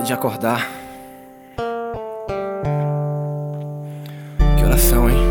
de acordar. Que oração, hein?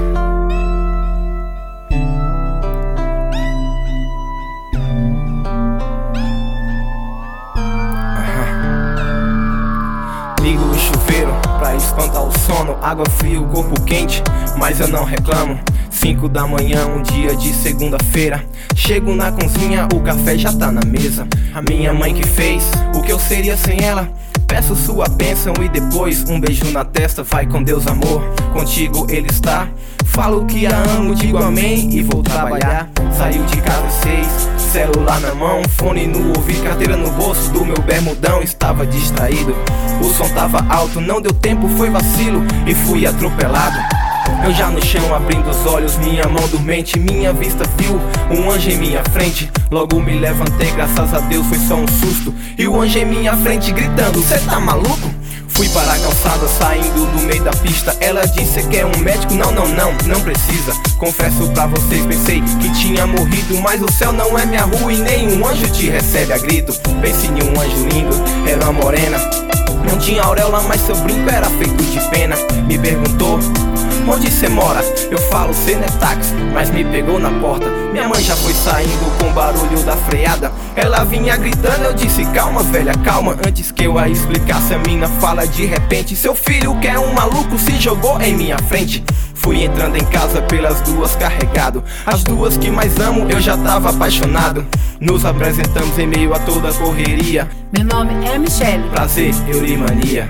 Ligo o chuveiro pra espantar o sono. Água fria, o corpo quente, mas eu não reclamo. 5 da manhã, um dia de segunda-feira. Chego na cozinha, o café já tá na mesa. A minha mãe que fez, o que eu seria sem ela? Peço sua bênção e depois um beijo na testa. Vai com Deus, amor, contigo ele está. Falo que a amo, digo amém e vou trabalhar. Saiu de casa 6, celular na mão, fone no ouvido, carteira no bolso do meu bermudão. Estava distraído, o som tava alto, não deu tempo, foi vacilo e fui atropelado. Eu já no chão abrindo os olhos, minha mão dormente, minha vista viu um anjo em minha frente. Logo me levantei, graças a Deus foi só um susto. E o anjo em minha frente gritando, cê tá maluco? Fui para a calçada, saindo do meio da pista. Ela disse que é um médico, não precisa. Confesso pra vocês, pensei que tinha morrido, mas o céu não é minha rua e nenhum anjo te recebe a grito. Pense em um anjo lindo, era uma morena. Não tinha auréola, mas seu brinco era feito de pena. Me perguntou, onde cê mora? Eu falo, cê não é táxi, mas me pegou na porta. Minha mãe já foi saindo com barulho da freada. Ela vinha gritando, eu disse, calma velha, calma. Antes que eu a explicasse, a mina fala de repente, seu filho que é um maluco se jogou em minha frente. Fui entrando em casa pelas duas carregado. As duas que mais amo, eu já tava apaixonado. Nos apresentamos em meio a toda a correria. Meu nome é Michele. Prazer, Eurimania.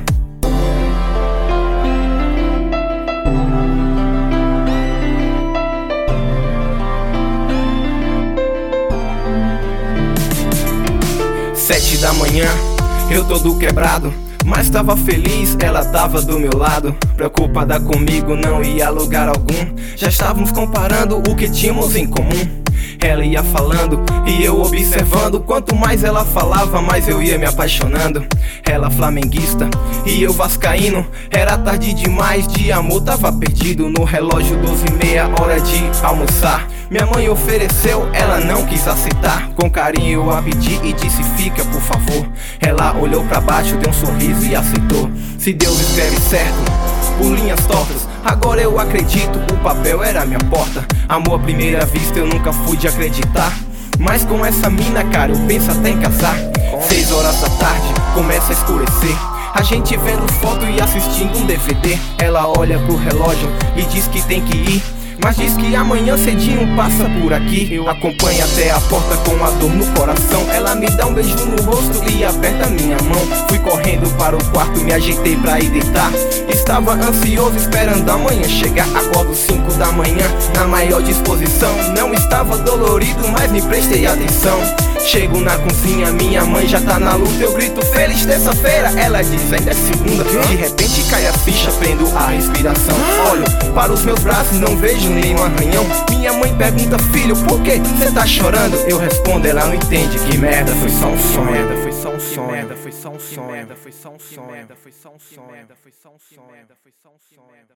Sete da manhã, eu todo quebrado, mas tava feliz, ela tava do meu lado. Preocupada comigo, não ia a lugar algum. Já estávamos comparando o que tínhamos em comum. Ela ia falando e eu observando. Quanto mais ela falava, mais eu ia me apaixonando. Ela flamenguista e eu vascaíno. Era tarde demais, de amor tava perdido. No relógio 12h30, hora de almoçar. Minha mãe ofereceu, ela não quis aceitar. Com carinho eu a pedi e disse, fica por favor. Ela olhou pra baixo, deu um sorriso e aceitou. Se Deus escreve certo, por linhas tortas, agora eu acredito, o papel era minha porta. Amor à primeira vista, eu nunca fui de acreditar. Mas com essa mina, cara, eu penso até em casar. 6 horas da tarde, começa a escurecer. A gente vendo foto e assistindo um DVD. Ela olha pro relógio e diz que tem que ir, mas diz que amanhã cedinho passa por aqui. Eu acompanho até a porta com a dor no coração. Ela me dá um beijo no rosto e aperta minha mão. Fui correndo para o quarto, me ajeitei pra ir deitar. Estava ansioso esperando a manhã chegar. Acordo 5 da manhã, na maior disposição. Não estava dolorido, mas me prestei atenção. Chego na cozinha, minha mãe já tá na luta. Eu grito, feliz terça-feira, ela diz, ainda é segunda. De repente cai a ficha, prendo a respiração. Olho para os meus braços, não vejo nenhum arranhão. Minha mãe pergunta, filho, por que cê tá chorando? Eu respondo, ela não entende, que merda, foi só um sonho. Foi só um sonho, foi só um sonho, foi só um sonho, foi só um sonho, foi só um sonho.